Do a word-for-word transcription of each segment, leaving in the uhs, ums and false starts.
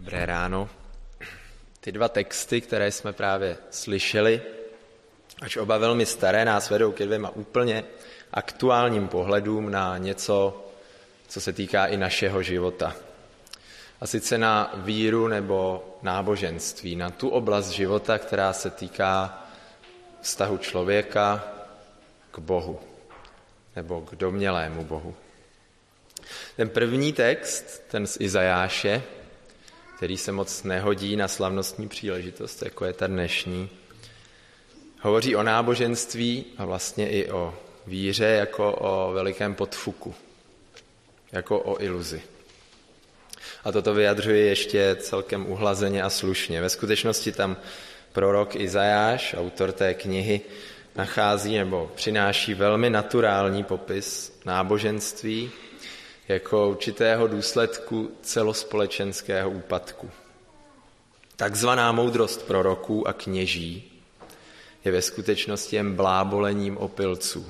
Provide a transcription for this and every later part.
Dobré ráno. Ty dva texty, které jsme právě slyšeli, ač oba velmi staré, nás vedou ke dvěma úplně aktuálním pohledům na něco, co se týká i našeho života. A sice na víru nebo náboženství, na tu oblast života, která se týká vztahu člověka k Bohu nebo k domnělému Bohu. Ten první text, ten z Izajáše, který se moc nehodí na slavnostní příležitost, jako je ta dnešní, hovoří o náboženství a vlastně i o víře jako o velikém podfuku, jako o iluzi. A toto vyjadřuje ještě celkem uhlazeně a slušně. Ve skutečnosti tam prorok Izajáš, autor té knihy, nachází nebo přináší velmi naturální popis náboženství jako určitého důsledku celospolečenského úpadku. Takzvaná moudrost proroků a kněží je ve skutečnosti jen blábolením opilců.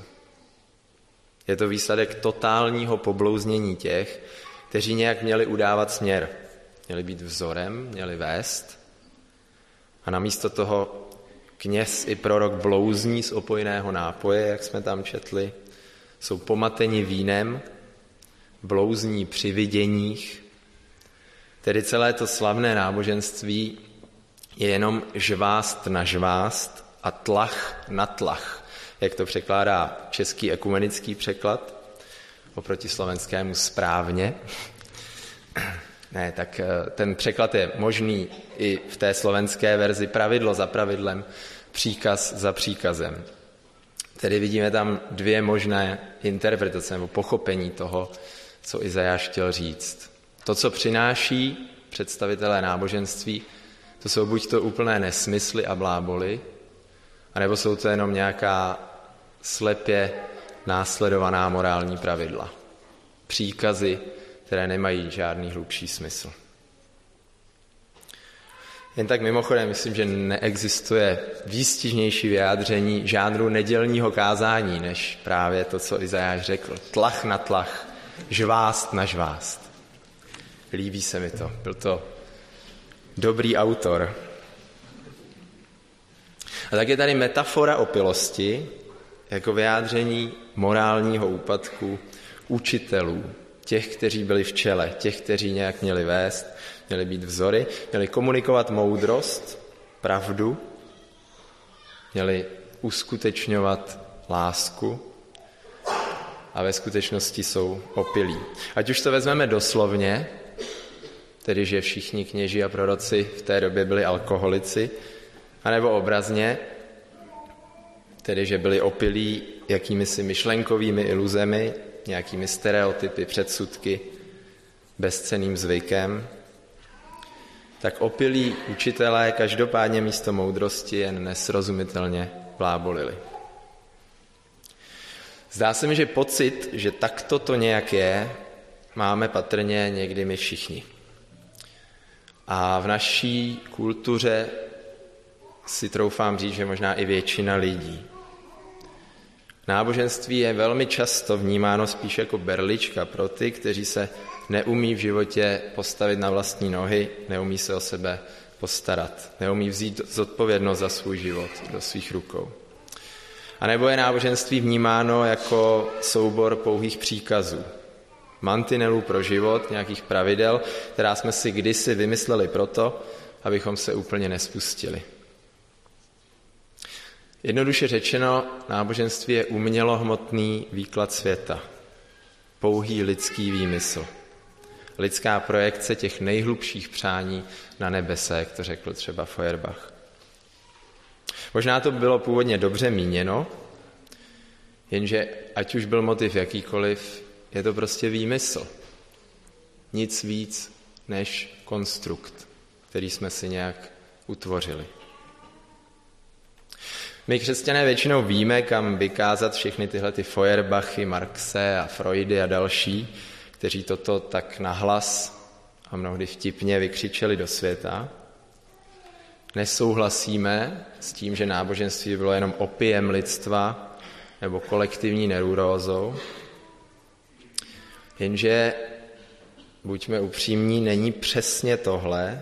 Je to výsledek totálního poblouznění těch, kteří nějak měli udávat směr, měli být vzorem, měli vést. A namísto toho kněz i prorok blouzní z opojného nápoje, jak jsme tam četli, jsou pomateni vínem, blouzní při viděních, tedy celé to slavné náboženství je jenom žvást na žvást a tlach na tlach, jak to překládá český ekumenický překlad, oproti slovenskému správně. Ne, tak ten překlad je možný i v té slovenské verzi pravidlo za pravidlem, příkaz za příkazem. Tedy vidíme tam dvě možné interpretace nebo pochopení toho, co Izajáš chtěl říct. To, co přináší představitelé náboženství, to jsou buď to úplné nesmysly a bláboli, anebo jsou to jenom nějaká slepě následovaná morální pravidla. Příkazy, které nemají žádný hlubší smysl. Jen tak mimochodem, myslím, že neexistuje výstižnější vyjádření žánru nedělního kázání, než právě to, co Izajáš řekl. Tlach na tlach, žvást na žvást. Líbí se mi to. Byl to dobrý autor. A tak je tady metafora opilosti jako vyjádření morálního úpadku učitelů, těch, kteří byli v čele, těch, kteří nějak měli vést, měli být vzory, měli komunikovat moudrost, pravdu, měli uskutečňovat lásku a ve skutečnosti jsou opilí. Ať už to vezmeme doslovně, tedy že všichni kněží a proroci v té době byli alkoholici, anebo obrazně, tedy že byli opilí jakýmisi myšlenkovými iluzemi, nějakými stereotypy, předsudky, bezcenným zvykem, tak opilí učitelé každopádně místo moudrosti jen nesrozumitelně blábolili. Zdá se mi, že pocit, že takto to nějak je, máme patrně někdy my všichni. A v naší kultuře si troufám říct, že možná i většina lidí. Náboženství je velmi často vnímáno spíš jako berlička pro ty, kteří se neumí v životě postavit na vlastní nohy, neumí se o sebe postarat, neumí vzít zodpovědnost za svůj život do svých rukou. A nebo je náboženství vnímáno jako soubor pouhých příkazů, mantinelů pro život, nějakých pravidel, která jsme si kdysi vymysleli proto, abychom se úplně nespustili. Jednoduše řečeno, náboženství je umělohmotný výklad světa, pouhý lidský výmysl, lidská projekce těch nejhlubších přání na nebese, jak to řekl třeba Feuerbach. Možná to bylo původně dobře míněno, jenže ať už byl motiv jakýkoliv, je to prostě výmysl. Nic víc než konstrukt, který jsme si nějak utvořili. My křesťané většinou víme, kam vykázat všechny tyhle ty Feuerbachy, Marxe a Freudy a další, kteří toto tak nahlas a mnohdy vtipně vykřičeli do světa. Nesouhlasíme s tím, že náboženství bylo jenom opiem lidstva nebo kolektivní neurózou, jenže buďme upřímní, není přesně tohle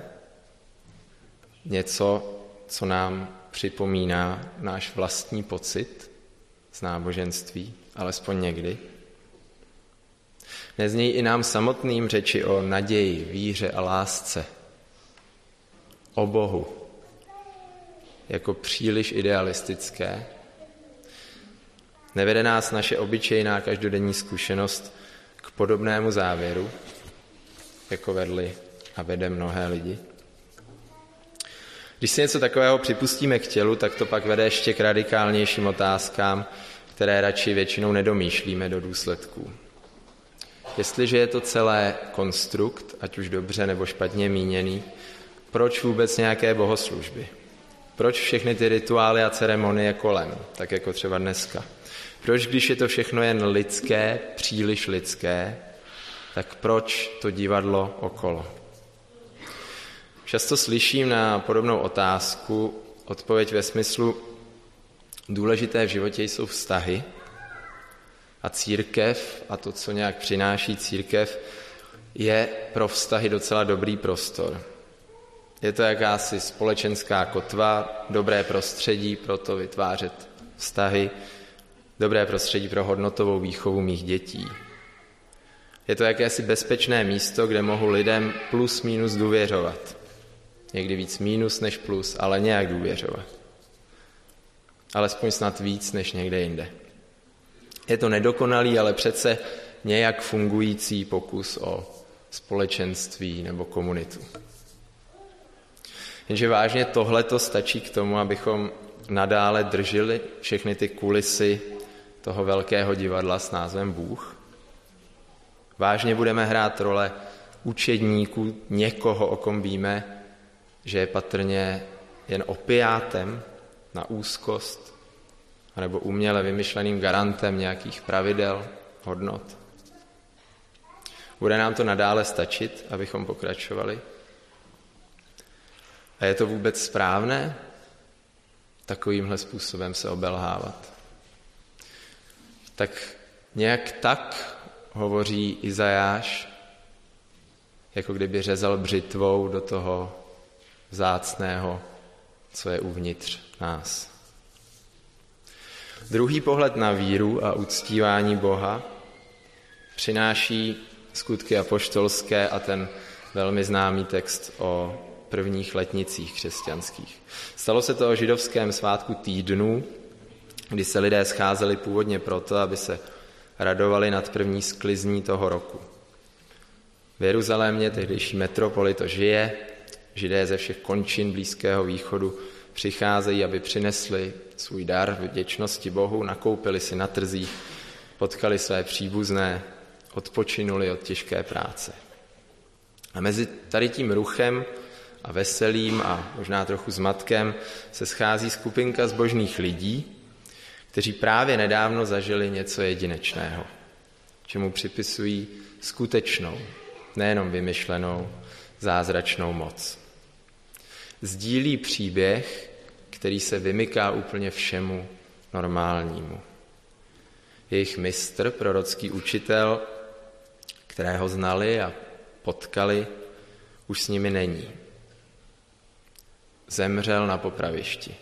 něco, co nám připomíná náš vlastní pocit z náboženství, alespoň někdy? Neznějí i nám samotným řeči o naději, víře a lásce, o Bohu, jako příliš idealistické? Nevede nás naše obyčejná každodenní zkušenost k podobnému závěru, jako vedli a vede mnohé lidi? Když si něco takového připustíme k tělu, tak to pak vede ještě k radikálnějším otázkám, které radši většinou nedomýšlíme do důsledků. Jestliže je to celé konstrukt, ať už dobře nebo špatně míněný, proč vůbec nějaké bohoslužby? Proč všechny ty rituály a ceremonie kolem, tak jako třeba dneska? Proč, když je to všechno jen lidské, příliš lidské, tak proč to divadlo okolo? Často slyším na podobnou otázku odpověď ve smyslu: důležité v životě jsou vztahy a církev a to, co nějak přináší církev, je pro vztahy docela dobrý prostor. Je to jakási společenská kotva, dobré prostředí pro to vytvářet vztahy, dobré prostředí pro hodnotovou výchovu mých dětí. Je to jakési bezpečné místo, kde mohu lidem plus minus důvěřovat. Někdy víc minus než plus, ale nějak důvěřovat. Alespoň snad víc než někde jinde. Je to nedokonalý, ale přece nějak fungující pokus o společenství nebo komunitu. Jenže vážně tohleto stačí k tomu, abychom nadále drželi všechny ty kulisy toho velkého divadla s názvem Bůh? Vážně budeme hrát role učedníků někoho, o kom víme, že je patrně jen opiátem na úzkost, anebo uměle vymyšleným garantem nějakých pravidel, hodnot? Bude nám to nadále stačit, abychom pokračovali? A je to vůbec správné takovýmhle způsobem se obelhávat? Tak nějak tak hovoří Izajáš, jako kdyby řezal břitvou do toho vzácného, co je uvnitř nás. Druhý pohled na víru a uctívání Boha přináší skutky apoštolské a ten velmi známý text o prvních letnicích křesťanských. Stalo se to o židovském svátku týdnů, kdy se lidé scházeli původně proto, aby se radovali nad první sklizní toho roku. V Jeruzalémě, tehdejší metropoli, to žije. Židé ze všech končin Blízkého východu přicházejí, aby přinesli svůj dar vděčnosti Bohu, nakoupili si na trzích, potkali své příbuzné, odpočinuli od těžké práce. A mezi tady tím ruchem a veselím a možná trochu zmatkem se schází skupinka zbožných lidí, kteří právě nedávno zažili něco jedinečného, čemu připisují skutečnou, nejenom vymyšlenou, zázračnou moc. Sdílí příběh, který se vymyká úplně všemu normálnímu. Jejich mistr, prorocký učitel, kterého znali a potkali, už s nimi není. Zemřel na popravišti.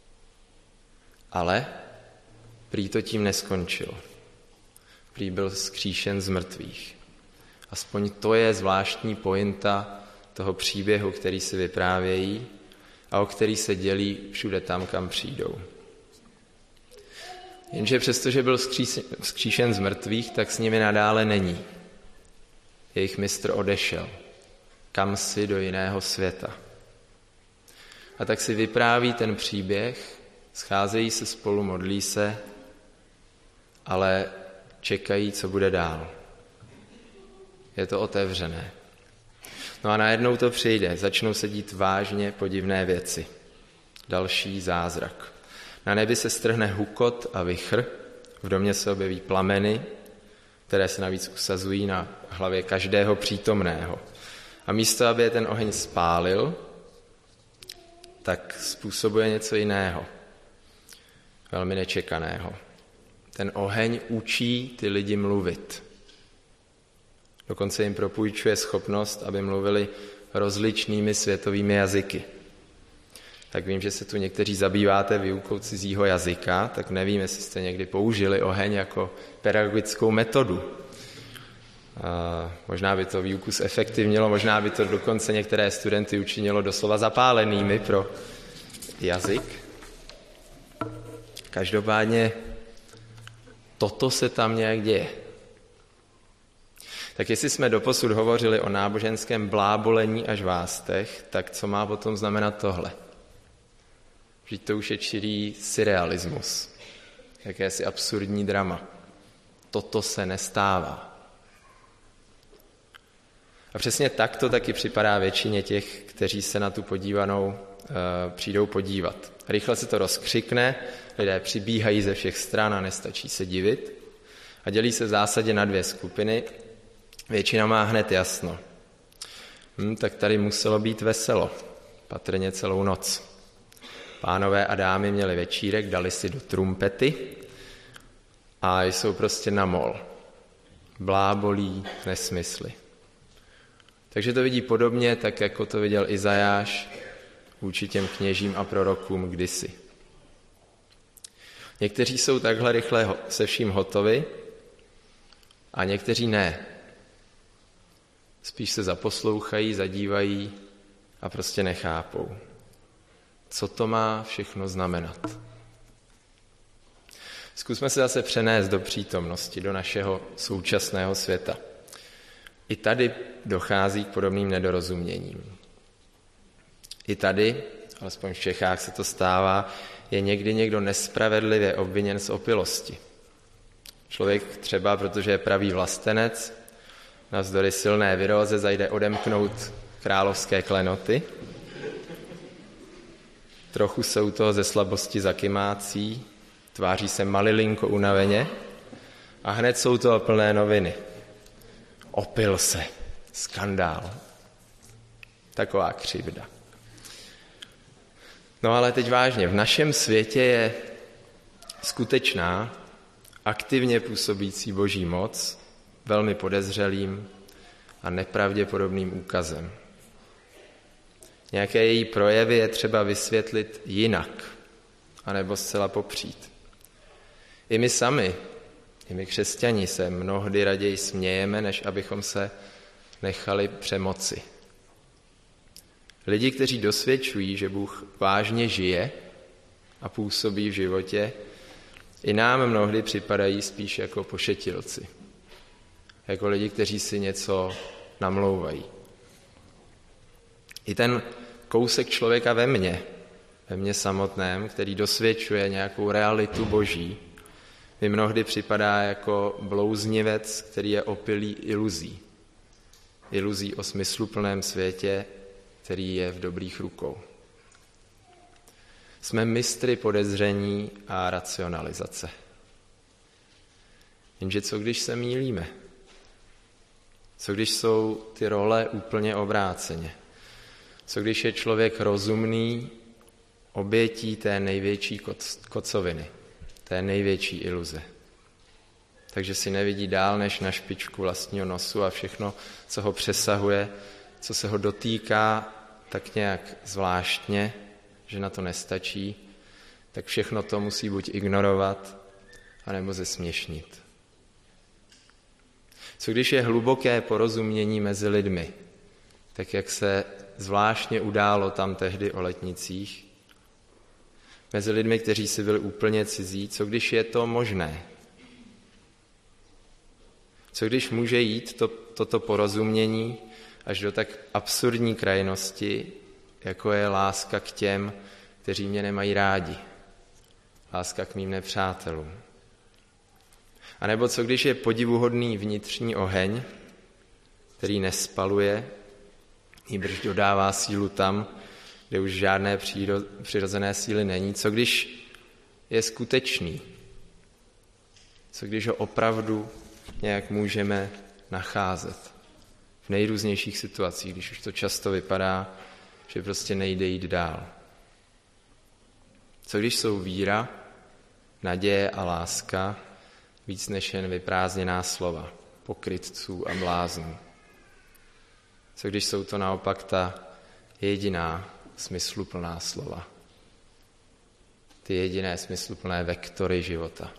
Ale prý to tím neskončilo. Prý byl vzkříšen z mrtvých. Aspoň to je zvláštní pointa toho příběhu, který si vyprávějí a o který se dělí všude tam, kam přijdou. Jenže přestože byl vzkříšen z mrtvých, tak s nimi nadále není. Jejich mistr odešel kamsi do jiného světa. A tak si vypráví ten příběh, scházejí se spolu, modlí se, ale čekají, co bude dál. Je to otevřené. No a najednou to přijde, začnou se dít vážně podivné věci. Další zázrak. Na nebi se strhne hukot a vichr, v domě se objeví plameny, které se navíc usazují na hlavě každého přítomného. A místo, aby je ten oheň spálil, tak způsobuje něco jiného, velmi nečekaného. Ten oheň učí ty lidi mluvit. Dokonce jim propůjčuje schopnost, aby mluvili rozličnými světovými jazyky. Tak vím, že se tu někteří zabýváte výukou cizího jazyka, tak nevím, jestli jste někdy použili oheň jako pedagogickou metodu. A možná by to výuku zefektivnilo, možná by to dokonce některé studenty učinilo doslova zapálenými pro jazyk. Každopádně toto se tam nějak děje. Tak jestli jsme doposud hovořili o náboženském blábolení a žvástech, tak co má potom znamenat tohle? Vždyť to už je čirý surrealismus, jakési absurdní drama. Toto se nestává. A přesně tak to taky připadá většině těch, kteří se na tu podívanou e, přijdou podívat. Rychle se to rozkřikne, lidé přibíhají ze všech stran a nestačí se divit a dělí se v zásadě na dvě skupiny. Většina má hned jasno. Hm, tak tady muselo být veselo, patrně celou noc. Pánové a dámy měli večírek, dali si do trumpety a jsou prostě na mol. Blábolí, nesmysly. Takže to vidí podobně, tak jako to viděl Izajáš vůči těm kněžím a prorokům kdysi. Někteří jsou takhle rychle se vším hotovi a někteří ne. Spíš se zaposlouchají, zadívají a prostě nechápou. Co to má všechno znamenat? Zkusme se zase přenést do přítomnosti, do našeho současného světa. I tady dochází k podobným nedorozuměním. I tady, alespoň v Čechách se to stává, je někdy někdo nespravedlivě obviněn z opilosti. Člověk třeba, protože je pravý vlastenec, navzdory silné viróze zajde odemknout královské klenoty, trochu se u toho ze slabosti zakymácí, tváří se malilinko unaveně a hned jsou toho plné noviny. Opil se, skandál. Taková křivda. No ale teď vážně, v našem světě je skutečná, aktivně působící boží moc velmi podezřelým a nepravděpodobným úkazem. Nějaké její projevy je třeba vysvětlit jinak, anebo zcela popřít. I my sami, i my křesťani se mnohdy raději smějeme, než abychom se nechali přemoci. Lidi, kteří dosvědčují, že Bůh vážně žije a působí v životě, i nám mnohdy připadají spíš jako pošetilci. Jako lidi, kteří si něco namlouvají. I ten kousek člověka ve mně, ve mně samotném, který dosvědčuje nějakou realitu boží, mi mnohdy připadá jako blouznivec, který je opilý iluzí. Iluzí o smysluplném světě, který je v dobrých rukou. Jsme mistry podezření a racionalizace. Jenže co když se mýlíme? Co když jsou ty role úplně obráceně? Co když je člověk rozumný obětí té největší kocoviny, té největší iluze? Takže si nevidí dál než na špičku vlastního nosu a všechno, co ho přesahuje, co se ho dotýká tak nějak zvláštně, že na to nestačí, tak všechno to musí buď ignorovat, anebo zesměšnit. Co když je hluboké porozumění mezi lidmi, tak jak se zvláštně událo tam tehdy o Letnicích, mezi lidmi, kteří si byli úplně cizí, co když je to možné? Co když může jít to, toto porozumění až do tak absurdní krajnosti, jako je láska k těm, kteří mě nemají rádi, láska k mým nepřátelům? A nebo co když je podivuhodný vnitřní oheň, který nespaluje, nýbrž dodává sílu tam, kde už žádné přirozené síly není? Co když je skutečný? Co když ho opravdu nějak můžeme nacházet v nejrůznějších situacích, když už to často vypadá, že prostě nejde jít dál? Co když jsou víra, naděje a láska víc než jen vyprázdněná slova, pokrytců a bláznů? Co když jsou to naopak ta jediná smysluplná slova? Ty jediné smysluplné vektory života.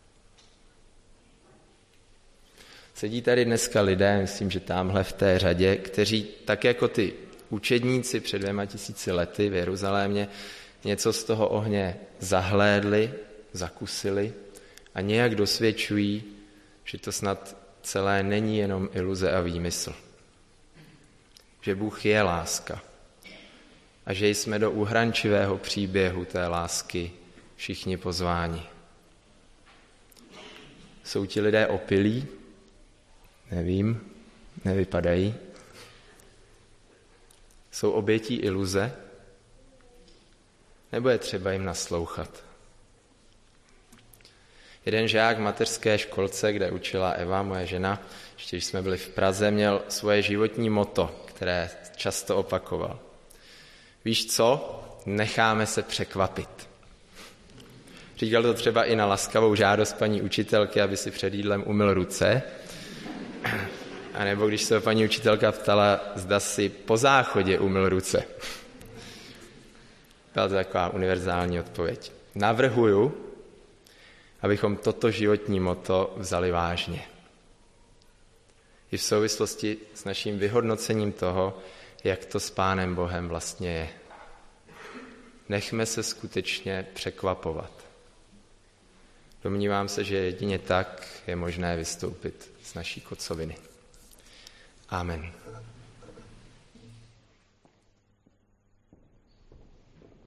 Sedí tady dneska lidé, myslím, že tamhle v té řadě, kteří tak jako ty učedníci před dvěma tisíci lety v Jeruzalémě něco z toho ohně zahlédli, zakusili a nějak dosvědčují, že to snad celé není jenom iluze a výmysl. Že Bůh je láska a že jsme do uhrančivého příběhu té lásky všichni pozváni. Jsou ti lidé opilí? Nevím, nevypadají. Jsou obětí iluze? Nebo je třeba jim naslouchat? Jeden žák v mateřské školce, kde učila Eva, moje žena, ještě když jsme byli v Praze, měl svoje životní motto, které často opakoval. Víš co? Necháme se překvapit. Říkal to třeba i na laskavou žádost paní učitelky, aby si před jídlem umyl ruce. A nebo když se paní učitelka ptala, zda si po záchodě umyl ruce. Byla to taková univerzální odpověď. Navrhuju, abychom toto životní motto vzali vážně. I v souvislosti s naším vyhodnocením toho, jak to s Pánem Bohem vlastně je. Nechme se skutečně překvapovat. Domnívám se, že jedině tak je možné vystoupit z naší kocoviny. Amen.